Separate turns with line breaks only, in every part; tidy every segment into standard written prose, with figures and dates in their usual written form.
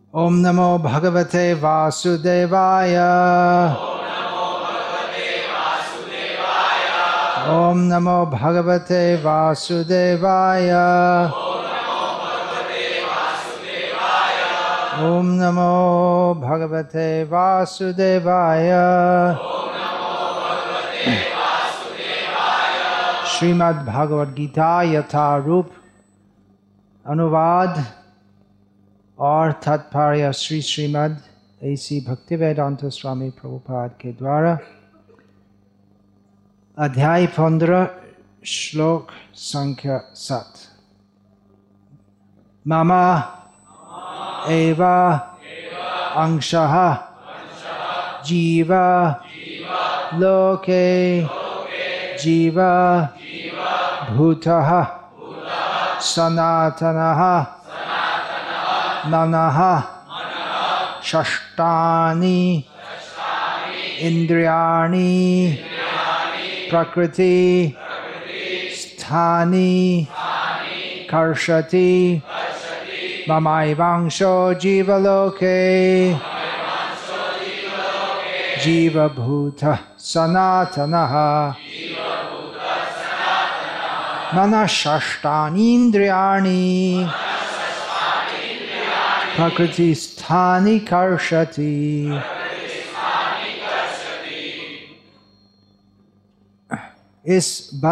ओम नमो भगवते वासुदेवाय। ओम नमो भगवते वासुदेवाय। ओम नमो भगवते वासुदेवाय। श्रीमद् भागवत गीता यथारूप अनुवाद और तात्पर्य श्री श्रीमद् ऐसी भक्तिवेदांत स्वामी प्रभुपाद के द्वारा अध्याय 15 श्लोक संख्या 7। मम एव अंशः जीव लोके जीव भूतः सनातनः मनः षष्ठानि इंद्रियाणि प्रकृति स्थानि कर्षति ममैवांशो जीवलोके जीवभूतः सनातनः मनः षष्ठानीन्द्रियाणि प्रकृति स्थानि कर्षति। इस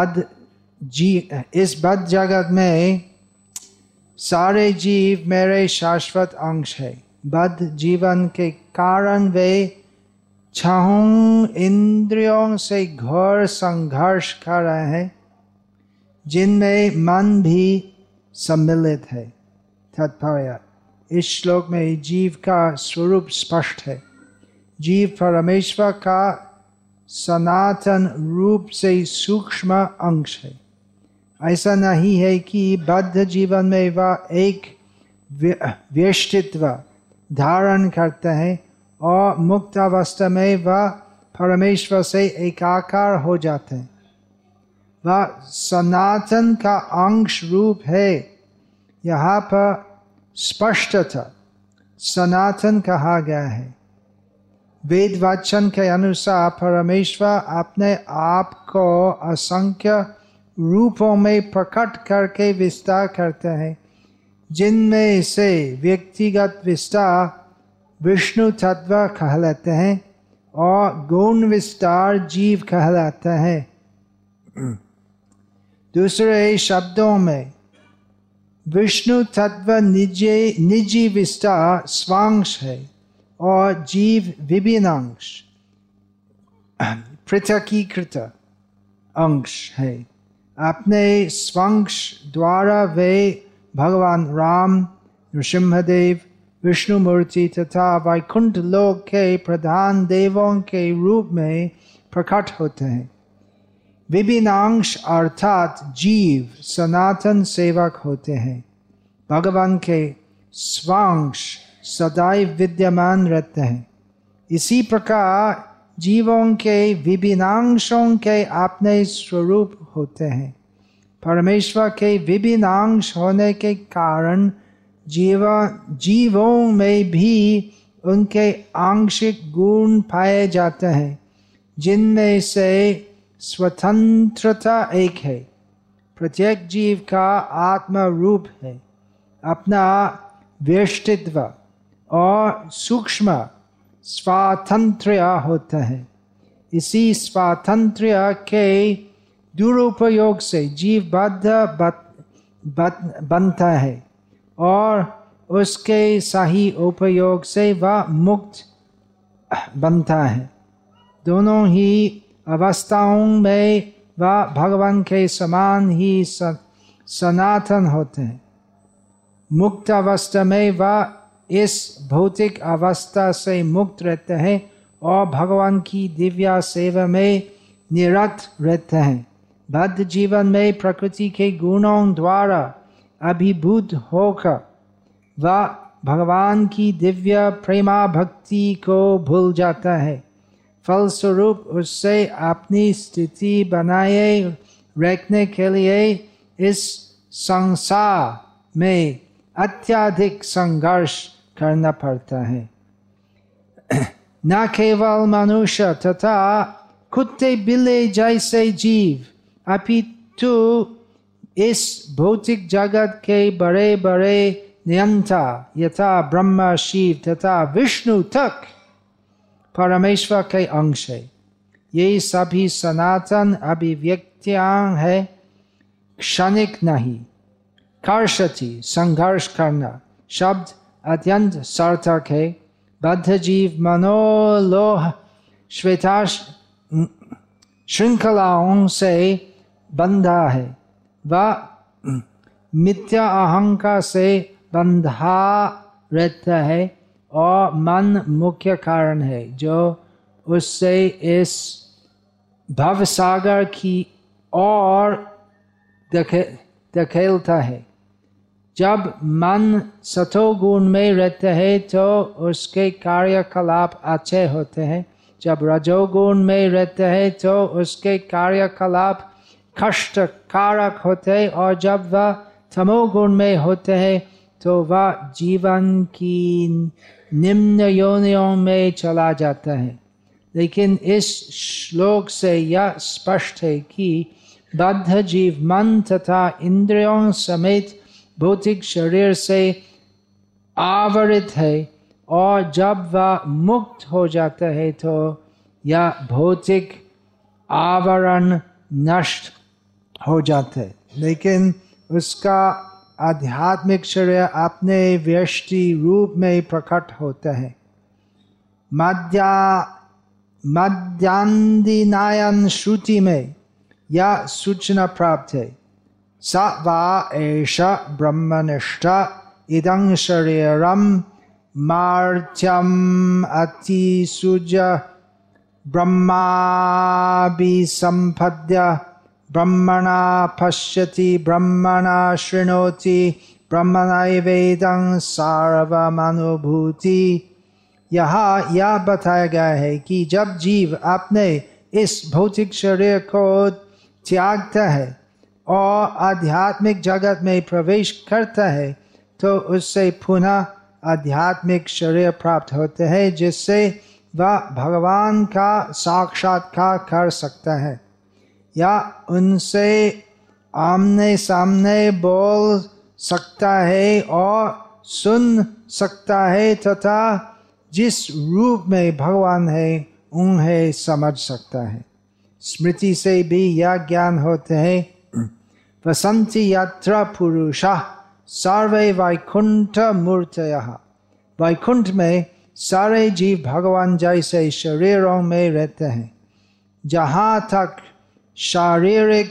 बद्ध जगत में सारे जीव मेरे शाश्वत अंश है। बद्ध जीवन के कारण वे छहों इंद्रियों से घोर संघर्ष कर रहे हैं, जिनमें मन भी सम्मिलित है। तात्पर्य: इस श्लोक में जीव का स्वरूप स्पष्ट है। जीव परमेश्वर का सनातन रूप से सूक्ष्म अंश है। ऐसा नहीं है कि बद्ध जीवन में वह एक व्यष्टित्व धारण करते हैं और मुक्त अवस्था में वह परमेश्वर से एकाकार हो जाते हैं। वह सनातन का अंश रूप है। यहाँ पर स्पष्टतः सनातन कहा गया है। वेद वचन के अनुसार परमेश्वर अपने आप को असंख्य रूपों में प्रकट करके विस्तार करते हैं, जिनमें से व्यक्तिगत विस्तार विष्णु तत्व कहलाते हैं और गौण विस्तार जीव कहलाते हैं। दूसरे शब्दों में विष्णु तत्व निजी विस्तार स्वांश है और जीव विभिन्नांश पृथकीकृत अंश है। अपने स्वांश द्वारा वे भगवान राम, नृसिंहदेव, विष्णुमूर्ति तथा वैकुंठ लोक के प्रधान देवों के रूप में प्रकट होते हैं। विभिन्नांश अर्थात जीव सनातन सेवक होते हैं। भगवान के स्वांश सदैव विद्यमान रहते हैं। इसी प्रकार जीवों के विभिन्नांशों के अपने स्वरूप होते हैं। परमेश्वर के विभिन्नांश होने के कारण जीवों में भी उनके आंशिक गुण पाए जाते हैं, जिनमें से स्वतंत्रता एक है। प्रत्येक जीव का आत्म रूप है, अपना व्यष्टित्व और सूक्ष्म स्वातंत्र्य होता है। इसी स्वातंत्र्य के दुरुपयोग से जीव बद्ध बनता है और उसके सही उपयोग से वह मुक्त बनता है। दोनों ही अवस्थाओं में वह भगवान के समान ही सनातन होते हैं। मुक्त अवस्था में वह इस भौतिक अवस्था से मुक्त रहते हैं और भगवान की दिव्य सेवा में निरत रहते हैं। बद्ध जीवन में प्रकृति के गुणों द्वारा अभिभूत होकर वह भगवान की दिव्य प्रेमा भक्ति को भूल जाता है। फलस्वरूप उससे अपनी स्थिति बनाए रखने के लिए इस संसार में अत्यधिक संघर्ष करना पड़ता है। न केवल मनुष्य तथा कुत्ते बिल्ली जैसे जीव, अपितु इस भौतिक जगत के बड़े बड़े नियंता यथा ब्रह्मा, शिव तथा विष्णु तक परमेश्वर के अंश है। ये सभी सनातन अभिव्यक्तियां है, क्षणिक नहीं। कर्षति संघर्ष करना शब्द अत्यंत सार्थक है। बद्ध जीव मनोलोह श्वेताश श्रृंखलाओं से बंधा है, वह मिथ्या अहंकार से बंधा रहता है और मन मुख्य कारण है जो उससे इस भवसागर की ओर धकेलता है। जब मन सतोगुण में रहता है तो उसके कार्यकलाप अच्छे होते हैं, जब रजोगुण में रहता है तो उसके कार्यकलाप कष्टकारक होते हैं, और जब वह तमोगुण में होते हैं तो वह जीवन की निम्न योनियों में चला जाता है। लेकिन इस श्लोक से यह स्पष्ट है कि बद्ध जीव मन तथा इंद्रियों समेत भौतिक शरीर से आवृत है, और जब वह मुक्त हो जाता है तो यह भौतिक आवरण नष्ट हो जाता है, लेकिन उसका आध्यात्मिक शरीर अपने व्यष्टि रूप में प्रकट होता है। मध्यांदिनायन श्रुति में यह सूचना प्राप्त है, स वा एष ब्रह्मनिष्ठ इदं शरीरम मार्त्यम अतिसुज ब्रह्माभिसंपद्य ब्रह्मणा पश्यति ब्रह्मणा शृणोति ब्रह्मणैवेदं सार्वमनुभूति। यहाँ यह बताया गया है कि जब जीव अपने इस भौतिक शरीर को त्यागता है और आध्यात्मिक जगत में प्रवेश करता है तो उससे पुनः आध्यात्मिक शरीर प्राप्त होते हैं, जिससे वह भगवान का साक्षात्कार कर सकता है या उनसे आमने सामने बोल सकता है और सुन सकता है तथा जिस रूप में भगवान है उन्हें समझ सकता है। स्मृति से भी यह ज्ञान होते हैं, वसंति यत्र पुरुषः सर्वे वैकुंठ मूर्तयः। वैकुंठ में सारे जीव भगवान जैसे शरीरों में रहते हैं। जहाँ तक शारीरिक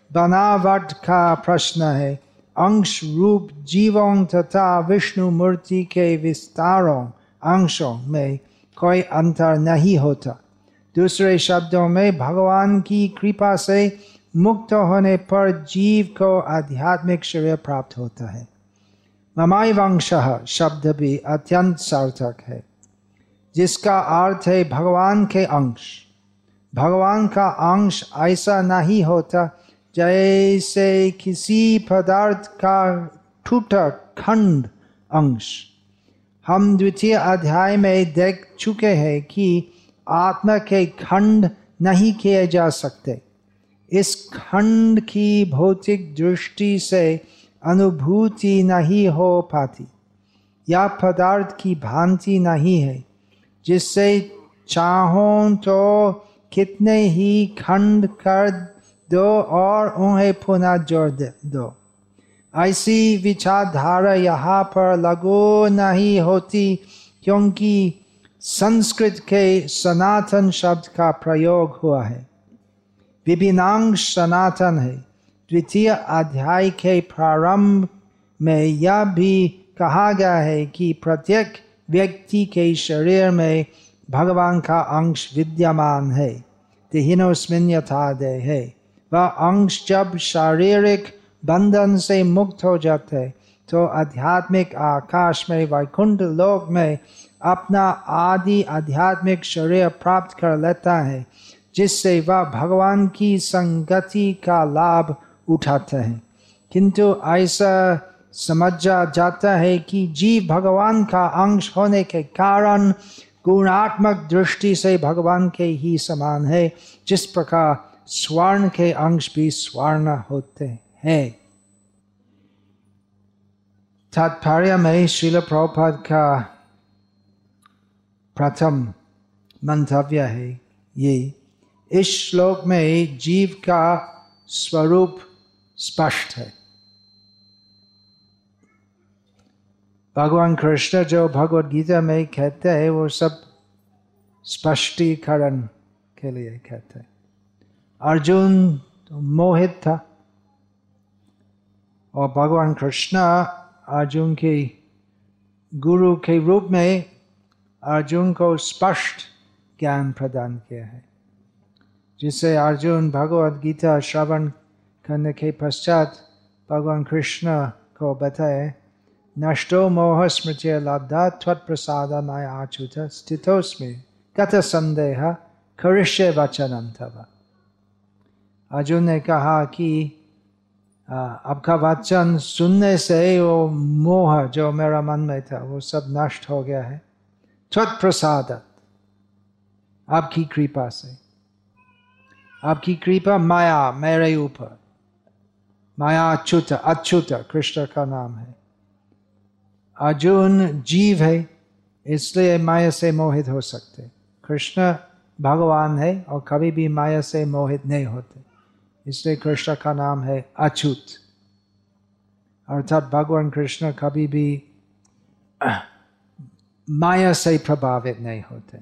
बनावट का प्रश्न है, अंश रूप जीवों तथा विष्णु मूर्ति के विस्तारों अंशों में कोई अंतर नहीं होता। दूसरे शब्दों में भगवान की कृपा से मुक्त होने पर जीव को आध्यात्मिक शरीर प्राप्त होता है। ममायवंशः शब्द भी अत्यंत सार्थक है, जिसका अर्थ है भगवान के अंश। भगवान का अंश ऐसा नहीं होता जैसे किसी पदार्थ का टूटा खंड अंश। हम द्वितीय अध्याय में देख चुके हैं कि आत्मा के खंड नहीं किए जा सकते। इस खंड की भौतिक दृष्टि से अनुभूति नहीं हो पाती। यह पदार्थ की भांति नहीं है जिससे चाहो तो कितने ही खंड कर दो और उन्हें पुनः जोड़ दो। ऐसी विचारधारा यहाँ पर लागू नहीं होती, क्योंकि संस्कृत के सनातन शब्द का प्रयोग हुआ है। विभिन्नांश सनातन है। द्वितीय अध्याय के प्रारंभ में यह भी कहा गया है कि प्रत्येक व्यक्ति के शरीर में भगवान का अंश विद्यमान है। देहिनोऽस्मिन् यथा देहे। वह अंश जब शारीरिक बंधन से मुक्त हो जाते हैं तो आध्यात्मिक आकाश में वैकुंठ लोक में अपना आदि आध्यात्मिक शरीर प्राप्त कर लेता है, जिससे वह भगवान की संगति का लाभ उठाते हैं। किंतु ऐसा समझा जाता है कि जीव भगवान का अंश होने के कारण गुणात्मक दृष्टि से भगवान के ही समान है, जिस प्रकार स्वर्ण के अंश भी स्वर्ण होते हैं। तात्पर्य में श्रील प्रभुपाद का प्रथम मंतव्य है ये, इस श्लोक में जीव का स्वरूप स्पष्ट है। भगवान कृष्ण जो भगवद गीता में कहते हैं वो सब स्पष्टीकरण के लिए कहते हैं। अर्जुन तो मोहित था और भगवान कृष्ण अर्जुन के गुरु के रूप में अर्जुन को स्पष्ट ज्ञान प्रदान किया है, जिससे अर्जुन भगवद गीता श्रवण करने के पश्चात भगवान कृष्ण को बताए, नष्टो मोह स्मृति लब्धा त्वत्प्रसादाय अच्युत स्थितोस्मि गत संदेह करिष्ये वचनं तव। अर्जुन ने कहा कि आपका वचन सुनने से वो मोह जो मेरा मन में था वो सब नष्ट हो गया है, त्वत्प्रसादात्, आपकी कृपा से। आपकी कृपा माया मेरे ऊपर, माया अच्युत, अच्युत कृष्ण का नाम है। अर्जुन जीव है इसलिए माया से मोहित हो सकते, कृष्ण भगवान है और कभी भी माया से मोहित नहीं होते, इसलिए कृष्ण का नाम है अच्युत। अर्थात भगवान कृष्ण कभी भी माया से प्रभावित नहीं होते।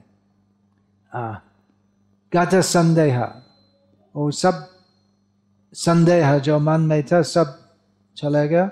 गत संदेह, वो सब संदेह जो मन में था सब चलेगा।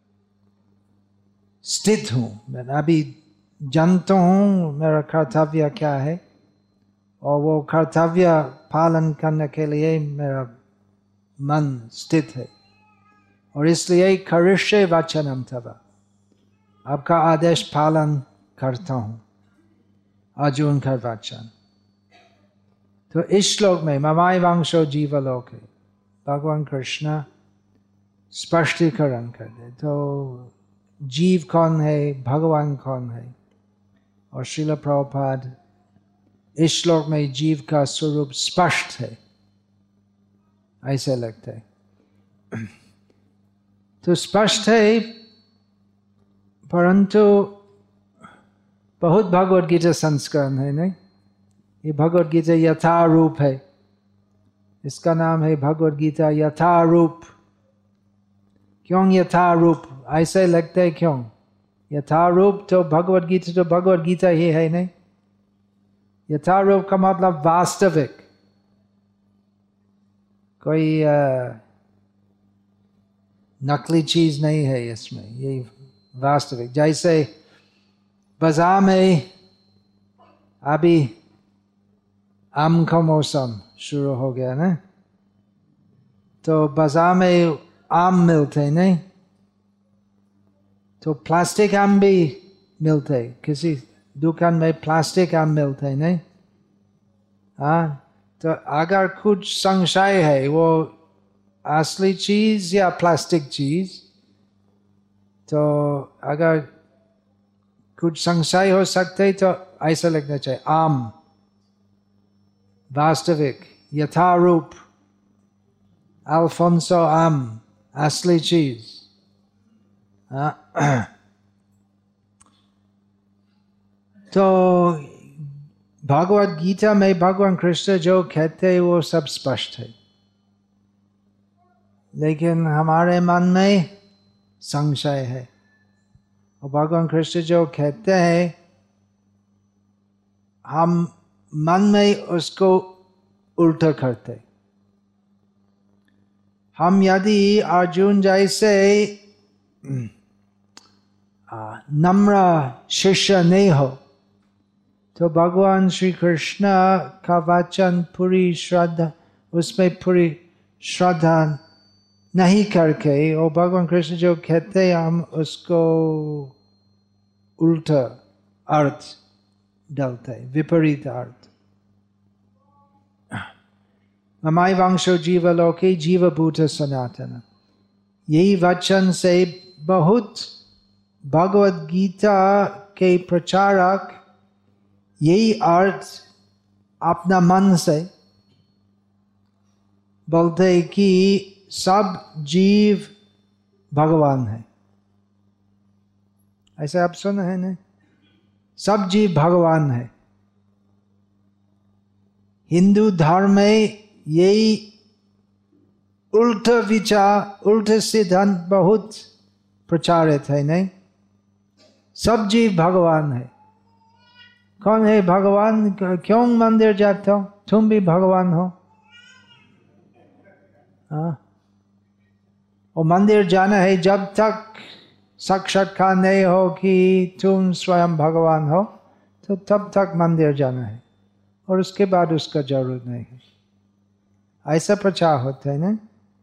स्थित हूँ, मैं अभी जानता हूँ मेरा कर्तव्य क्या है और वो कर्तव्य पालन करने के लिए मेरा मन स्थित है, और इसलिए करिष्ये वचनं तव, आपका आदेश पालन करता हूँ। अर्जुन का वचन। तो इस श्लोक में ममायवांशो जीवलोके भगवान कृष्ण स्पष्टीकरण कर दे, तो जीव कौन है, भगवान कौन है। और श्रील प्रभुपाद इस श्लोक में जीव का स्वरूप स्पष्ट है ऐसे लगता है। तो स्पष्ट है, परंतु बहुत भगवद गीता संस्करण है नहीं, ये भगवद गीता यथारूप है, इसका नाम है भगवद गीता यथारूप। क्यों यथारूप ऐसे लगता है, क्यों यथारूप? तो भगवद गीता तो भगवद गीता ही है नहीं। यथारूप का मतलब वास्तविक, कोई नकली चीज नहीं है इसमें, ये वास्तविक। जैसे बाजार में अभी आम का मौसम शुरू हो गया ना, तो बाजार में आम मिलते नहीं, तो प्लास्टिक आम भी मिलते, किसी दुकान में प्लास्टिक आम मिलते नहीं। हाँ, तो अगर कुछ संशय है वो असली चीज या प्लास्टिक चीज, तो अगर कुछ संशय हो सकते तो ऐसा लगना चाहिए आम, वास्तविक, यथारूप, अल्फोंसो आम, असली चीज। तो भगवद गीता में भगवान कृष्ण जो कहते हैं वो सब स्पष्ट है, लेकिन हमारे मन में संशय है, और भगवान कृष्ण जो कहते हैं हम मन में उसको उल्टा करते। हम यदि अर्जुन जैसे नम्र शिष्य नहीं हो तो भगवान श्री कृष्ण का वचन पूरी श्रद्धा, उसमें पूरी श्रद्धा नहीं करके, और भगवान कृष्ण जो कहते हैं हम उसको उल्टा अर्थ डालते, विपरीत अर्थ। ममायवांशो जीवलोके जीवभूत सनातन, यही वचन से बहुत भगवत गीता के प्रचारक यही अर्थ अपना मन से बोलते कि सब जीव भगवान है। ऐसे आप सुना है ना, सब जीव भगवान है। हिंदू धर्म में यही उल्टा विचार, उल्टा सिद्धांत बहुत प्रचारित है। नहीं, सब जीव भगवान है। कौन है भगवान? क्यों मंदिर जाते हो? तुम भी भगवान हो। और मंदिर जाना है जब तक साक्षात्कार नहीं हो कि तुम स्वयं भगवान हो, तो तब तक मंदिर जाना है, और उसके बाद उसका जरूरत नहीं है। ऐसा प्रचार होता है ना।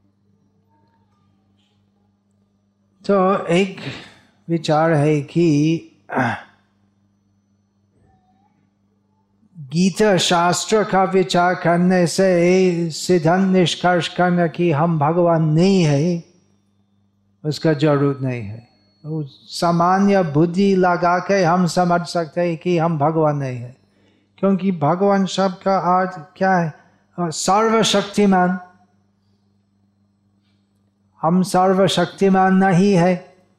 तो एक विचार है कि गीता शास्त्र का विचार करने से सिद्धांत निष्कर्ष करना कि हम भगवान नहीं है, उसका जरूरत नहीं है। सामान्य बुद्धि लगा के हम समझ सकते हैं कि हम भगवान नहीं है, क्योंकि भगवान शब्द का अर्थ क्या है? सर्वशक्तिमान। हम सर्वशक्तिमान नहीं है।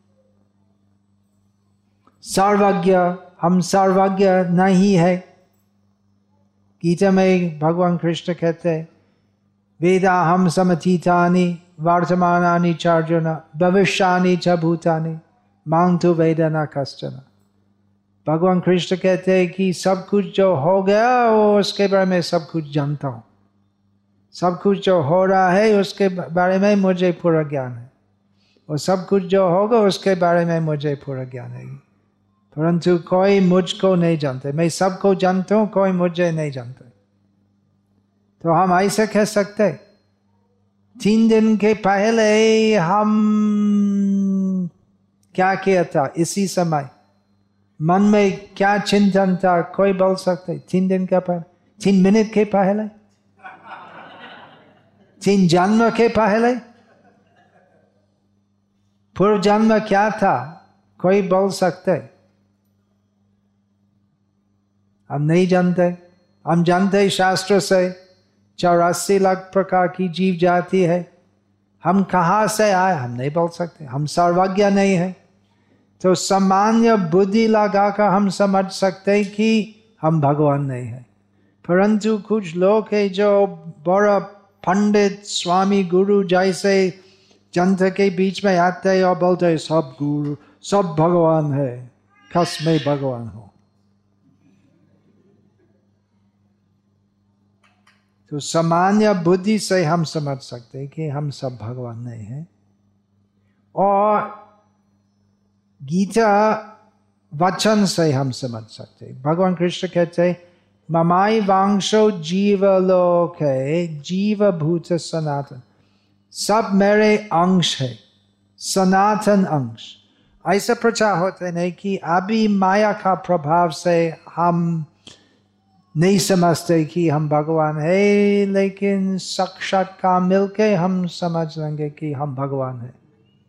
सर्वज्ञ, हम सर्वज्ञ नहीं है। गीता में भगवान कृष्ण कहते हैं, वेदाहम समतीतानि वर्तमानानि च अर्जुन भविष्यानि च भूतानि मां तु वेद न कश्चन। भगवान कृष्ण कहते हैं कि सब कुछ जो हो गया वो उसके बारे में सब कुछ जानता हूँ। सब कुछ जो हो रहा है उसके बारे में मुझे पूरा ज्ञान है, और सब कुछ जो होगा उसके बारे में मुझे पूरा ज्ञान है, परंतु कोई मुझको नहीं जानते। मैं सबको जानता हूँ, कोई मुझे नहीं जानता। तो हम ऐसे कह सकते, 3 दिन के पहले हम क्या किया था, इसी समय मन में क्या चिंतन था, कोई बोल सकते? 3 दिन के पहले, 3 मिनट के पहले, 3 जन्म के पहले, पूर्व जन्म क्या था, कोई बोल सकते? हम नहीं जानते। हम जानते शास्त्र से 84 लाख प्रकार की जीव जाति है। हम कहाँ से आए हम नहीं बोल सकते, हम सर्वज्ञ नहीं है। तो सामान्य बुद्धि लगाकर हम समझ सकते हैं कि हम भगवान नहीं है। परंतु कुछ लोग हैं जो बड़ा पंडित, स्वामी, गुरु जैसे जनता के बीच में आते हैं और बोलते हैं सब गुरु, सब भगवान है, कस में भगवान हो। तो सामान्य बुद्धि से हम समझ सकते हैं कि हम सब भगवान नहीं हैं। और गीता वचन से हम समझ सकते हैं। भगवान कृष्ण कहते हैं, ममाई वांशो जीवलोके जीवभूत सनातन। सब मेरे अंश है, सनातन अंश। ऐसा प्रचार होता है कि अभी माया का प्रभाव से हम नहीं समझते कि हम भगवान है, लेकिन साक्षात्कार मिलके हम समझ लेंगे कि हम भगवान है।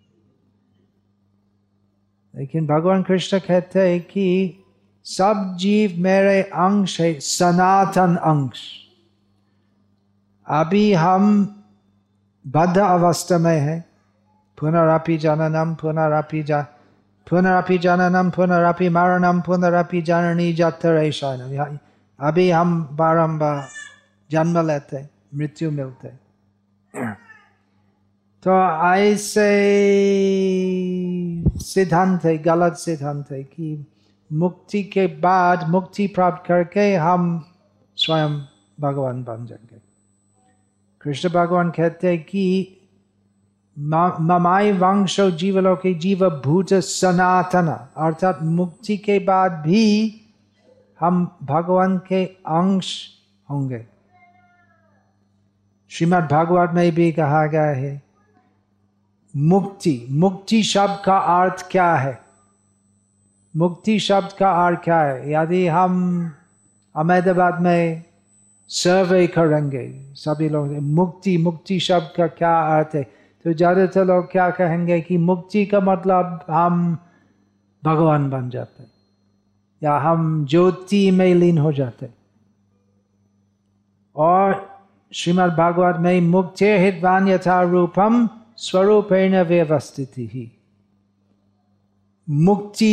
लेकिन भगवान कृष्ण कहते हैं कि सब जीव मेरे अंश है, सनातन अंश। अभी हम बद्ध अवस्था में है। पुनरपि जननम पुनरपि जननम पुनरपि मरणम पुनरपि जननी जठरे शयनम। अभी हम बारंबार जन्म लेते, मृत्यु मिलते। तो ऐसे सिद्धांत है, गलत सिद्धांत है कि मुक्ति के बाद, मुक्ति प्राप्त करके हम स्वयं भगवान बन जाएंगे। कृष्ण भगवान कहते हैं कि ममाई वंशो जीवलोके जीवभूत सनातन, अर्थात मुक्ति के बाद भी हम भगवान के अंश होंगे। श्रीमद् भागवत में भी कहा गया है मुक्ति। मुक्ति शब्द का अर्थ क्या है? मुक्ति शब्द का अर्थ क्या है? यदि हम अहमदाबाद में सर्वे करेंगे सभी लोग, मुक्ति शब्द का क्या अर्थ है? तो ज्यादातर लोग क्या कहेंगे कि मुक्ति का मतलब हम भगवान बन जाते या हम ज्योति में लीन हो जाते। और श्रीमद् भागवत में मुक्ते हितवान यथा रूपम स्वरूपेण व्यवस्थितिः। मुक्ति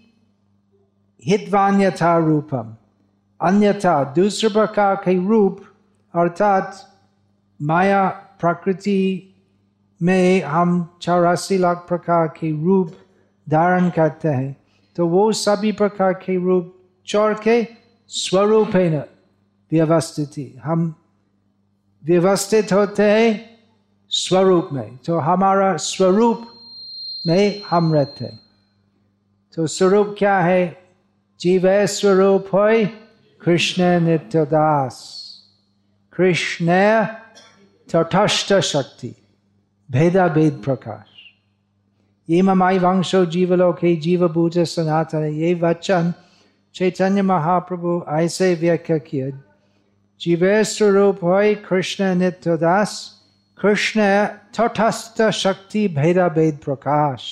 हितवान यथा रूपम, अन्यथा दूसरे प्रकार के रूप अर्थात माया प्रकृति में हम 84 लाख प्रकार के रूप धारण करते हैं, तो वो सभी प्रकार के रूप छोड़ के स्वरूपेण व्यवस्थिति, हम व्यवस्थित होते हैं स्वरूप में, तो हमारा स्वरूप में हम रहते हैं। तो स्वरूप क्या है? जीव स्वरूप है कृष्ण नित्यदास, कृष्ण तटस्थ शक्ति, भेदा भेद प्रकाश। ये ममाई वंशो जीवलोके जीवभूत सनातन, ये वचन चैतन्य महाप्रभु ऐसे व्याख्या किया। जीव स्वरूप है कृष्ण नित्यदास, कृष्ण तटस्थ शक्ति, भेदा भेद प्रकाश।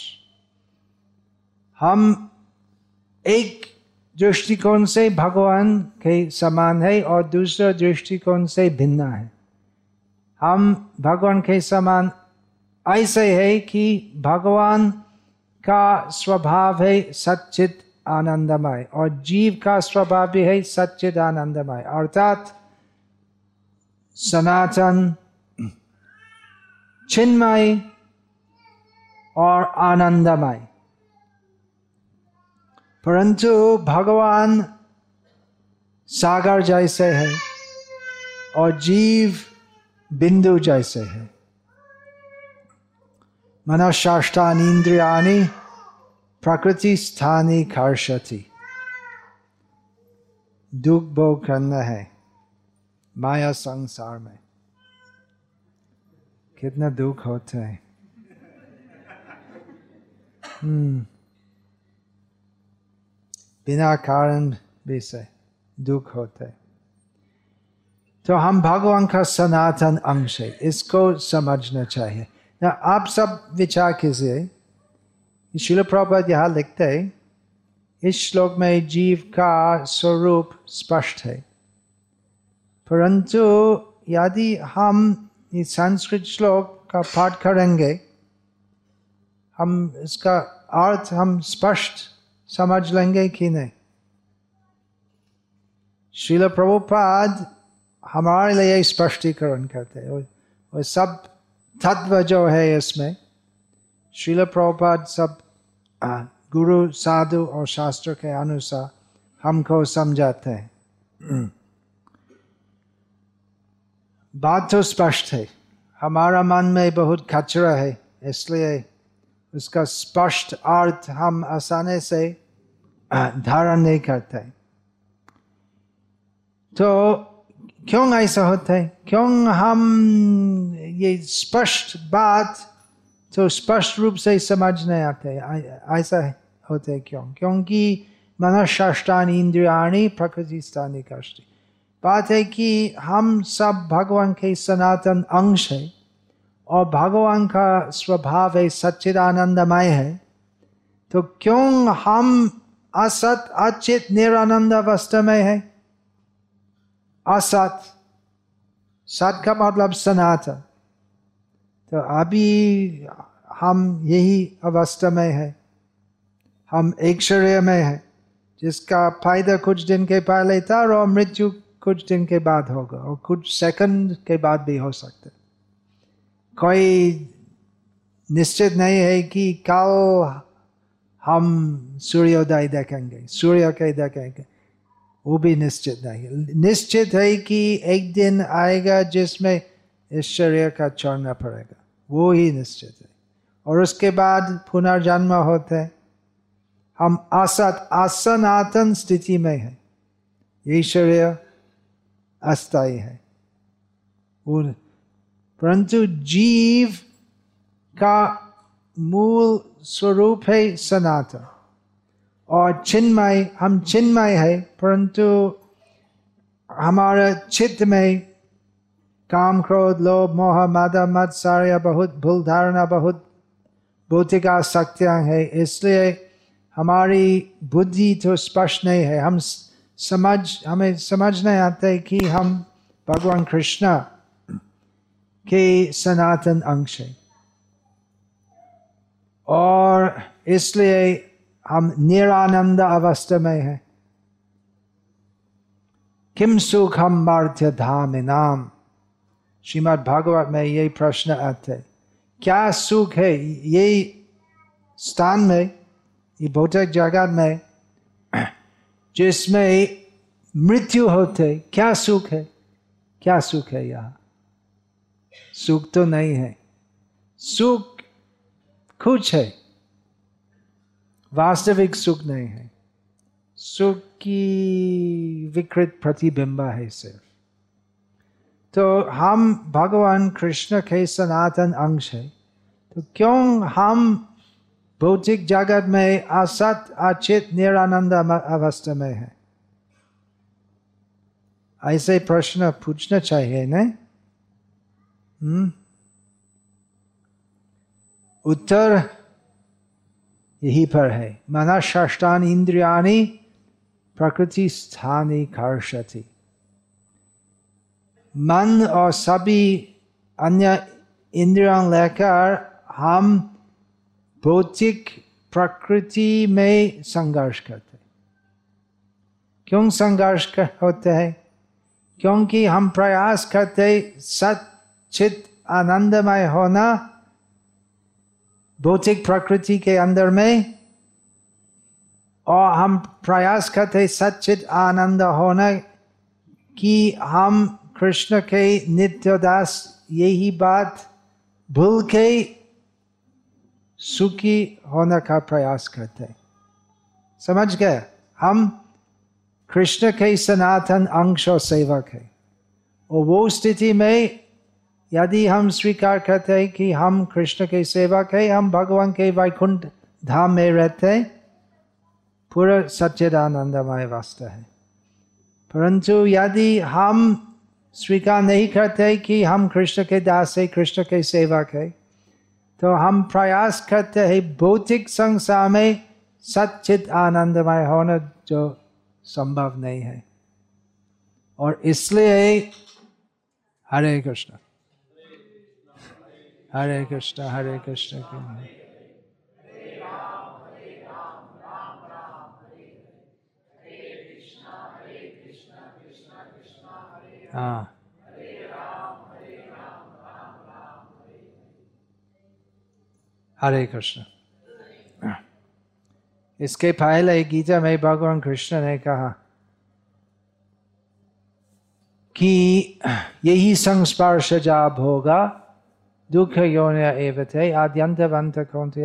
हम एक दृष्टिकोण से भगवान के समान है और दूसरा दृष्टिकोण से भिन्न है। हम भगवान के समान ऐसे है कि भगवान का स्वभाव है सच्चित आनंदमय और जीव का स्वभाव भी है सच्चित आनंदमय, अर्थात सनातन, चिन्मय और आनंदमय। परंतु भगवान सागर जैसे है और जीव बिंदु जैसे है। मनश्शास्त्राणि इंद्रियाणि प्रकृति स्थानी कर्षति। दुख भोग करना है माया संसार में, कितना दुख होता है। बिना कारण भी से दुख होता है। तो हम भगवान का सनातन अंश है, इसको समझना चाहिए ना। आप सब विचार कीजिए, श्रील प्रभुपाद यहाँ लिखते हैं, इस श्लोक में जीव का स्वरूप स्पष्ट है, परंतु यदि हम इस संस्कृत श्लोक का पाठ करेंगे, हम इसका अर्थ हम स्पष्ट समझ लेंगे कि नहीं। श्रील प्रभुपाद हमारे लिए स्पष्टीकरण करते हैं और सब तत्व जो है इसमें श्रील प्रभुपाद सब गुरु साधु और शास्त्र के अनुसार हमको समझाते हैं। बात तो स्पष्ट है, हमारा मन में बहुत कचरा है, इसलिए उसका स्पष्ट अर्थ हम आसानी से धारण नहीं करते। तो क्यों ऐसा होता है? क्यों हम ये स्पष्ट बात तो स्पष्ट रूप से समझ नहीं आते? ऐसा होता है क्यों? क्योंकि मनश्शास्त्राणि इंद्रियाणि प्रकृति स्थानी कर्षति। बात है कि हम सब भगवान के सनातन अंश है और भगवान का स्वभाव है सच्चिदानंदमय है, तो क्यों हम असत अचित निरानंद अवस्था में है? असत, सत का मतलब सनातन, तो अभी हम यही अवस्था में है, हम एक शरीर में है जिसका फायदा कुछ दिन के पहले था और मृत्यु कुछ दिन के बाद होगा और कुछ सेकंड के बाद भी हो सकता है। कोई निश्चित नहीं है कि कल हम सूर्योदय देखेंगे, सूर्य के देखेंगे, वो भी निश्चित नहीं है। निश्चित है कि एक दिन आएगा जिसमें इस शरीर का छोड़ना पड़ेगा, वो ही निश्चित है, और उसके बाद पुनर्जन्म होता है। हम असत असनातन स्थिति में है, ये शरीर अस्थायी है, परंतु जीव का मूल स्वरूप है सनातन और चिन्मय। हम चिन्मय है, परंतु हमारा चित्त में काम क्रोध लोभ मोह मद मत्सर्य बहुत, भूल धारणा बहुत, भौतिक आसक्तियां है, इसलिए हमारी बुद्धि तो स्पष्ट नहीं है। हमें समझ नहीं आते कि हम भगवान कृष्ण के सनातन अंश है, और इसलिए हम निरानंद अवस्था में है। किम सुखम मर्त्य धामिनाम, श्रीमद् भागवत में यही प्रश्न आते, क्या सुख है ये स्थान में, ये भौतिक जगत में जिसमें मृत्यु होते, क्या सुख है? क्या सुख है यहाँ? सुख तो नहीं है। सुख कुछ है, वास्तविक सुख नहीं है। सुख की विकृत प्रतिबिंब है सिर्फ। तो हम भगवान कृष्ण के सनातन अंश है, तो क्यों हम भौतिक जगत में असत अचित निरानंद अवस्था में है? ऐसे प्रश्न पूछना चाहिए नहीं? उत्तर यही पर है, मन षष्ठानि इंद्रियाणि प्रकृति स्थानि कर्षति। मन और सभी अन्य इंद्रियों लेकर हम भौतिक प्रकृति में संघर्ष करते। क्यों संघर्ष होते हैं? क्योंकि हम प्रयास करते सत चित आनंदमय होना भौतिक प्रकृति के अंदर में, और हम प्रयास करते सच्चित आनंद होना कि हम कृष्ण के नित्य दास, यही बात भूल के सुखी होने का प्रयास करते। समझ गए? हम कृष्ण के सनातन अंश और सेवक है, और वो स्थिति में यदि हम स्वीकार करते हैं कि हम कृष्ण के सेवक है, हम भगवान के वैकुंठ धाम में रहते, पूरा सच्चिदानंदमय अवस्था है। परंतु यदि हम स्वीकार नहीं करते कि हम कृष्ण के दास है, कृष्ण के सेवक है, तो हम प्रयास करते हैं भौतिक संसार में सच्चिद आनंदमय होना, जो संभव नहीं है। और इसलिए हरे कृष्ण हरे कृष्ण हरे कृष्ण। हाँ, हरे कृष्ण। इसके पहले गीता में भगवान कृष्ण ने कहा कि यही संस्पर्श जाब होगा दुख योनिया एवते आद्यंतवंत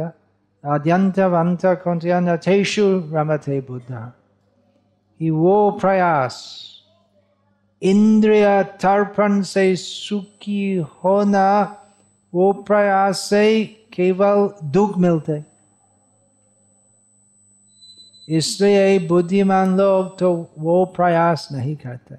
कौन्तेय न तेषु रमते बुद्धा। कि वो प्रयास इंद्रिय तर्पण से सुखी होना, वो प्रयास से केवल दुख मिलते। इसलिए बुद्धिमान लोग तो वो प्रयास नहीं करते।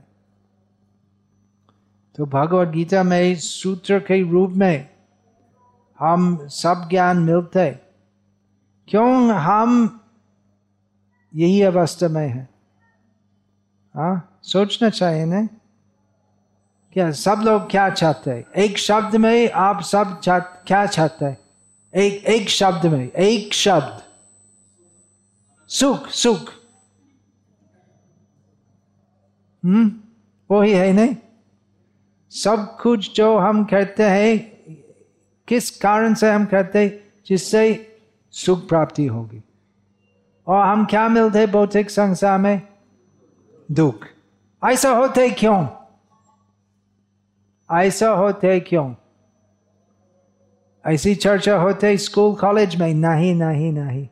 तो भगवद गीता में सूत्र के रूप में हम सब ज्ञान मिलते। क्यों हम यही अवस्था में हैं? हाँ, सोचना चाहिए ना। क्या सब लोग क्या चाहते हैं? एक शब्द में आप सब क्या चाहते हैं? एक शब्द में, एक शब्द, सुख। सुख वही है नहीं? सब कुछ जो हम करते हैं, किस कारण से हम करते हैं? जिससे सुख प्राप्ति होगी। और हम क्या मिलते भौतिक संसार में? दुख। ऐसा होते क्यों? ऐसा होते क्यों? ऐसी चर्चा होते स्कूल कॉलेज में? नहीं नहीं नहीं।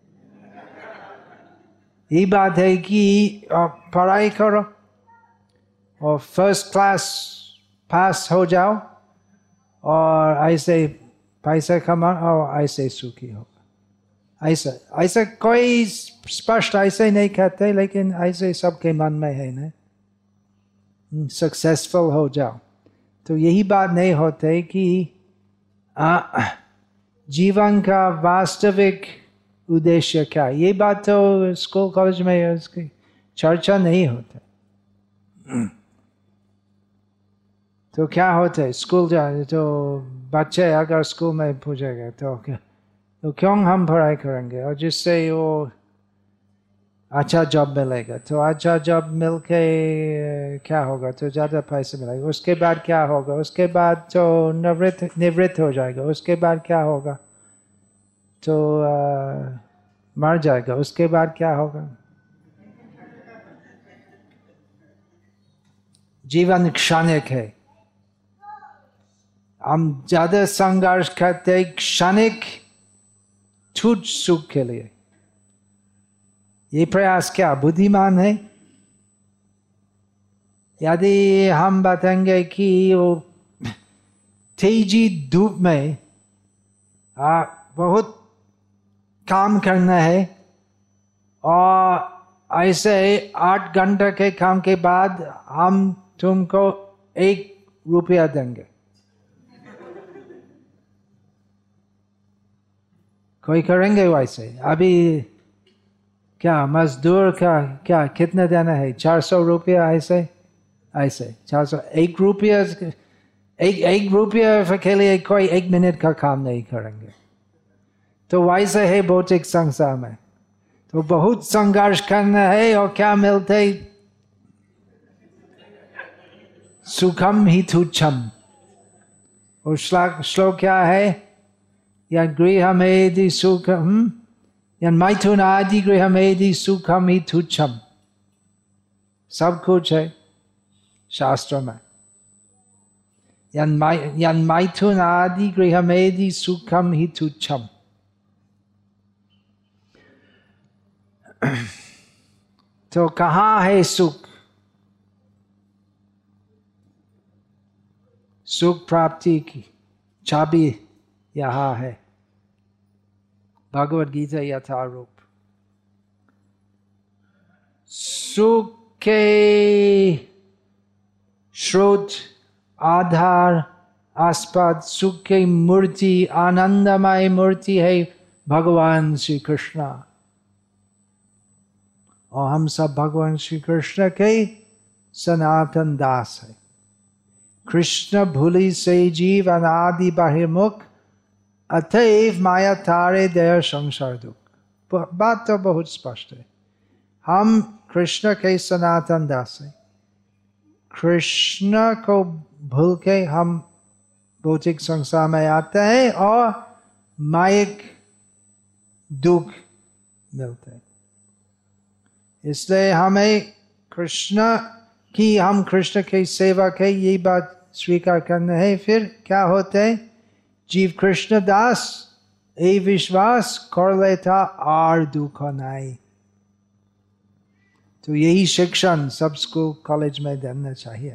ये बात है कि पढ़ाई करो और फर्स्ट क्लास पास हो जाओ और ऐसे पैसा कमाओ और ऐसे सुखी हो। ऐसा कोई स्पष्ट ऐसे नहीं कहते, लेकिन ऐसे सबके मन में है ना, सक्सेसफुल हो जाओ। तो यही बात नहीं होते कि जीवन का वास्तविक उद्देश्य क्या, ये बात तो स्कूल कॉलेज में उसकी चर्चा नहीं होता। तो क्या होता है, स्कूल जाए तो बच्चे अगर स्कूल में पूछेगा तो क्यों हम पढ़ाई करेंगे, और जिससे वो अच्छा जॉब मिलेगा, तो अच्छा जॉब मिलके क्या होगा, तो ज़्यादा पैसे मिलेगा, उसके बाद क्या होगा, उसके बाद तो निवृत्त हो जाएगा, उसके बाद क्या होगा, तो मर जाएगा, उसके बाद क्या होगा। जीवन क्षणिक है, हम ज्यादा संघर्ष करते क्षणिक छूट सुख के लिए। ये प्रयास क्या बुद्धिमान है? यदि हम बताएंगे कि वो तेजी धूप में बहुत काम करना है और ऐसे 8 घंटे के काम के बाद हम तुमको 1 रुपया देंगे, कोई करेंगे वैसे? अभी क्या मजदूर का क्या कितना देना है, 400 रुपया, ऐसे 400, 1 रुपया, एक रुपया के लिए कोई 1 मिनट का काम नहीं करेंगे। तो वैसे है भौतिक संसार में, तो बहुत संघर्ष करना है और क्या मिलते, सुखम ही तुच्छम। और श्लोक क्या है, या गृहमेधि सुखम या मैथुनादि गृहमेधि सुखम ही तुच्छम। सब कुछ है शास्त्र में, या मैथुनादि गृहमेधि सुखम ही तुच्छम। तो कहाँ है सुख? सुख प्राप्ति की चाबी यहाँ है, भगवद गीता यथारूप। सुख के स्रोत, आधार, आस्पद, सुख की मूर्ति, आनंदमय मूर्ति है भगवान श्री कृष्ण, और हम सब भगवान श्री कृष्ण के सनातन दास है। कृष्ण भूलि से जीव अनादि बहिर्मुख, अतएव माया तारे दया संसार दुख। बात तो बहुत स्पष्ट है, हम कृष्ण के सनातन दास है। कृष्ण को भूल के हम भौतिक संसार में आते हैं और मायिक दुख मिलते हैं। इसलिए हमें कृष्ण की, हम कृष्ण के सेवक है, ये बात स्वीकार करना है। फिर क्या होते हैं, जीव कृष्ण दास ए विश्वास कर लेता आर दुख नहीं। तो यही शिक्षण सब स्कूल कॉलेज में देना चाहिए।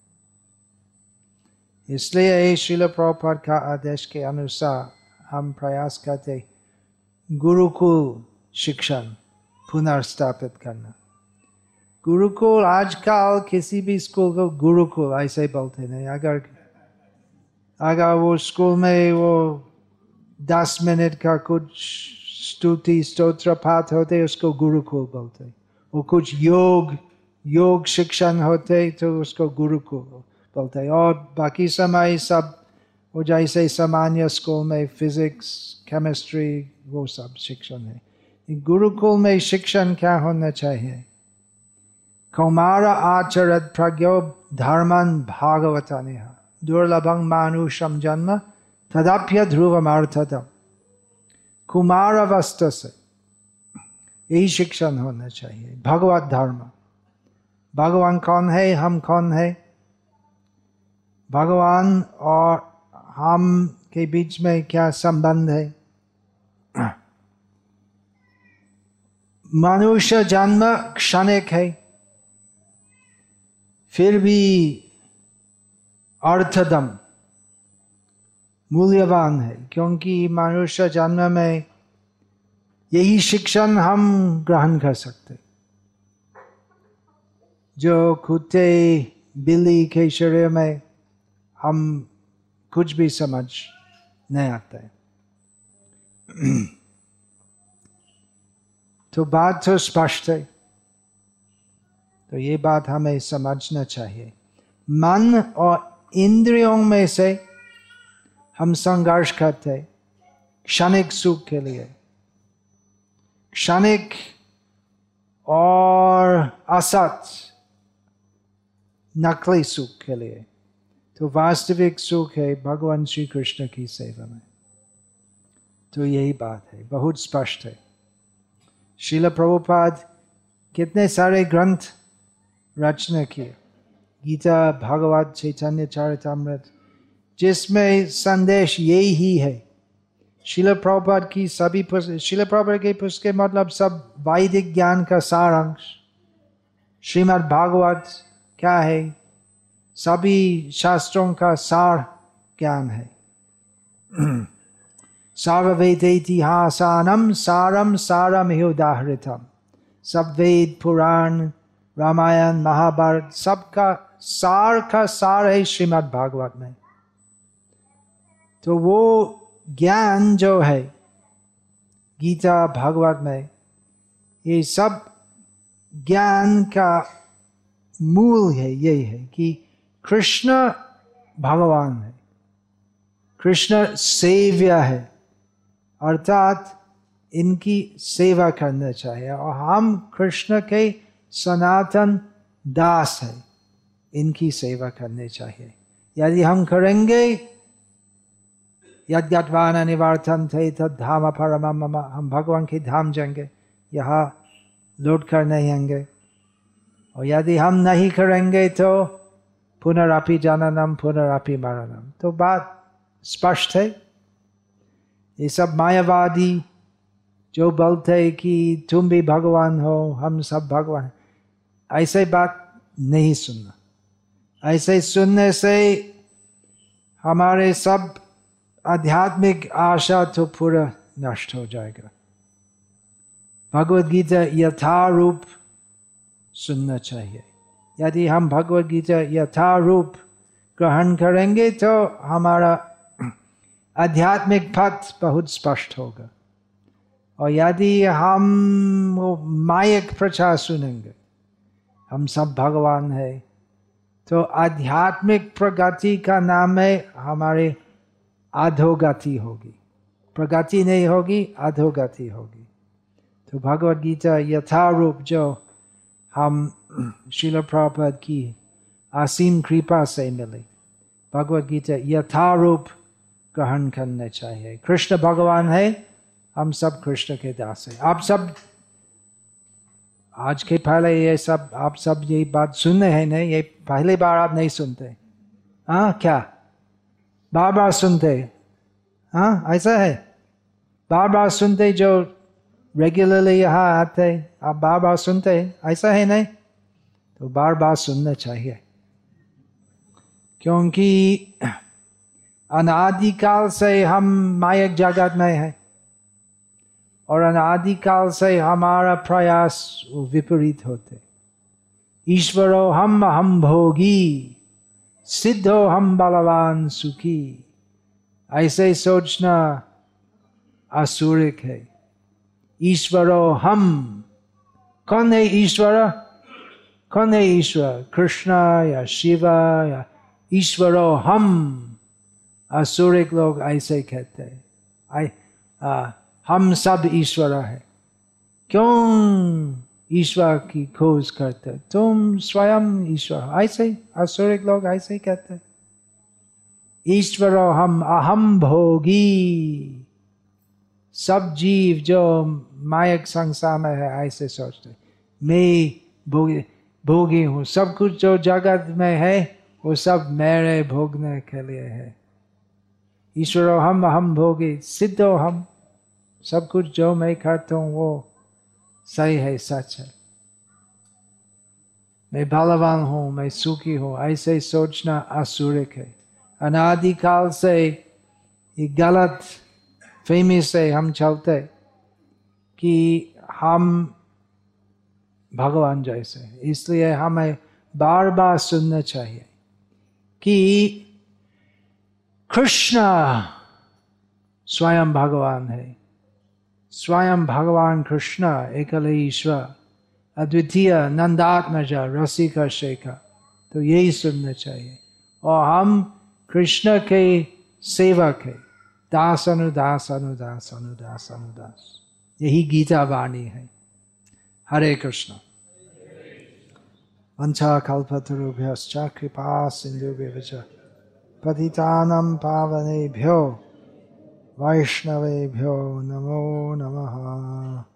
इसलिए श्रील प्रभुपाद का आदेश के अनुसार हम प्रयास करते गुरुकुल शिक्षण पुनर्स्थापित करना। गुरुकुल, आजकल किसी भी स्कूल को गुरुकुल ऐसे बोलते नहीं। अगर वो स्कूल में वो 10 मिनट का कुछ स्तुति स्तोत्र पाठ होते उसको गुरुकुल बोलते, वो कुछ योग शिक्षण होते तो उसको गुरुकुल बोलते, और बाकी समय सब वो जैसे सामान्य स्कूल में फिजिक्स केमिस्ट्री वो सब शिक्षण है। गुरुकुल में शिक्षण क्या होना चाहिए, कौमार आचरत प्रज्ञो धर्मन भागवतानेह दुर्लभं मानुषम जन्म तदाप्य ध्रुवमर्थतम। कुमार अवस्था से यही शिक्षण होना चाहिए, भगवत धर्म। भगवान कौन है, हम कौन है, भगवान और हम के बीच में क्या संबंध है। मनुष्य जन्म क्षणिक है, फिर भी अर्थदम मूल्यवान है, क्योंकि मनुष्य जन्म में यही शिक्षण हम ग्रहण कर सकते। जो कुत्ते बिल्ली के शरीर में हम कुछ भी समझ नहीं आता है। तो बात तो स्पष्ट है। तो ये बात हमें समझना चाहिए। मन और इंद्रियों में से हम संघर्ष करते क्षणिक सुख के लिए, क्षणिक और असत नकली सुख के लिए। तो वास्तविक सुख है भगवान श्री कृष्ण की सेवा में। तो यही बात है, बहुत स्पष्ट है। श्रील प्रभुपाद कितने सारे ग्रंथ रचना किए, गीता, भागवत, चैतन्य चरितामृत, जिसमें संदेश यही ही है। श्रील प्रभुपाद की सभी श्रील प्रभुपाद की पुस्तकें मतलब सब वैदिक ज्ञान का सारांश। श्रीमद् भागवत क्या है? सभी शास्त्रों का सार ज्ञान है। सर्ववेदेतिहासानं सारम सारमिहोदाहृतम्। सब वेद, पुराण, रामायण, महाभारत, सबका सार का सार है श्रीमद् भागवत में। तो वो ज्ञान जो है गीता, भागवत में, ये सब ज्ञान का मूल है। यही है कि कृष्ण भगवान है, कृष्ण सेव्य है, अर्थात इनकी सेवा करना चाहिए। और हम कृष्ण के सनातन दास है, इनकी सेवा करनी चाहिए। यदि हम करेंगे यद्गत्वा न निवर्तन्ते तद्धाम परमं मम, हम भगवान के धाम जाएंगे, यहाँ लौट कर नहीं आएंगे। और यदि हम नहीं करेंगे तो पुनरपि जननम पुनरपि मरणम। तो बात स्पष्ट है। ये सब मायावादी जो बोलते हैं कि तुम भी भगवान हो, हम सब भगवान, ऐसे बात नहीं सुनना। ऐसे सुनने से हमारे सब आध्यात्मिक आशा तो पूरा नष्ट हो जाएगा। भगवद गीता यथारूप सुनना चाहिए। यदि हम भगवद गीता यथारूप ग्रहण करेंगे तो हमारा आध्यात्मिक पथ बहुत स्पष्ट होगा। और यदि हम वो मायक प्रचार सुनेंगे, हम सब भगवान है, तो आध्यात्मिक प्रगति का नाम है हमारे अधोगति होगी। प्रगति नहीं होगी, अधोगति होगी। तो भगवद गीता यथारूप जो हम श्रील प्रभुपाद की असीम कृपा से मिले, भगवद गीता यथारूप ग्रहण करना चाहिए। कृष्ण भगवान है, हम सब कृष्ण के दास हैं। आप सब आज के पहले ये सब आप सब ये बात सुनने हैं नहीं, ये पहली बार आप नहीं सुनते। हाँ क्या बार बार सुनते? हाँ ऐसा है, बार बार सुनते जो रेगुलरली यहाँ आते, आप बार बार सुनते, ऐसा है नहीं? तो बार बार सुनना चाहिए, क्योंकि अनादिकाल से हम मायक जगत में हैं और अनादिकाल से हमारा प्रयास विपरीत होते। ईश्वरो हम भोगी, सिद्धो हम बलवान सुखी, ऐसे सोचना असुरिक है। ईश्वरो हम, कौन है ईश्वर? कौन है ईश्वर? कृष्ण या शिव या ईश्वरो हम। असुरिक लोग ऐसे कहते हैं, हम सब ईश्वर है। क्यों ईश्वर की खोज करते? तुम स्वयं ईश्वर। ऐसे असुरिक लोग ऐसे कहते हैं। ईश्वरो हम, अहम भोगी। सब जीव जो मायक संसार में है ऐसे सोचते, मैं भोगी हूँ, सब कुछ जो जगत में है वो सब मेरे भोगने के लिए है। ईश्वरो हम, अहम भोगी, सिद्धो हम, सब कुछ जो मैं करता हूँ वो सही है, सच है, मैं बलवान हूँ, मैं सुखी हूँ, ऐसे सोचना असुरिक है। अनादिकाल से ये गलत फहमी से हम चलते कि हम भगवान जैसे। इसलिए हमें बार बार सुनना चाहिए कि कृष्ण स्वयं भगवान है, स्वयं भगवान कृष्ण एकल ईश्वर अद्वितीय नंदात्मज रसिक शेखर। तो यही सुनना चाहिए। और हम कृष्ण के सेवक है, दास अनुदास अनुदास अनुदास अनुदास, यही गीता वाणी है। हरे कृष्ण। वंशा कल्पतरुभ्यश्च कृपा सिन्धुभ्यश्च पतितानां पावनेभ्यो वैष्णवेभ्यो नमो नमः।